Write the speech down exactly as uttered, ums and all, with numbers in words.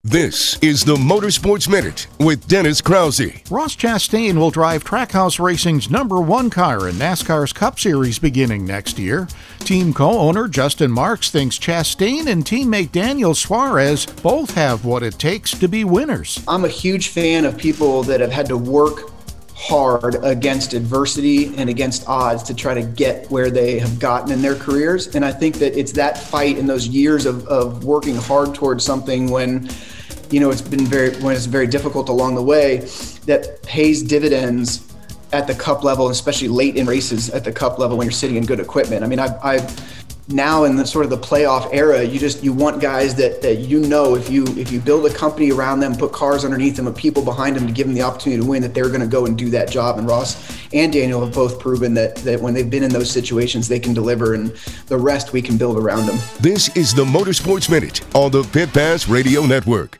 This is the Motorsports Minute with Dennis Krause. Ross Chastain will drive Trackhouse Racing's number one car in NASCAR's Cup Series beginning next year. Team co-owner Justin Marks thinks Chastain and teammate Daniel Suarez both have what it takes to be winners. I'm a huge fan of people that have had to work hard against adversity and against odds to try to get where they have gotten in their careers. And I think that it's that fight in those years of, of working hard towards something when, you know, it's been very, when it's very difficult along the way, that pays dividends at the Cup level, especially late in races at the Cup level when you're sitting in good equipment. I mean, I've, I've now in the sort of the playoff era, you just, you want guys that, that you know, if you if you build a company around them, put cars underneath them, and people behind them to give them the opportunity to win, that they're going to go and do that job. And Ross and Daniel have both proven that that when they've been in those situations, they can deliver, and the rest we can build around them. This is the Motorsports Minute on the Pit Pass Radio Network.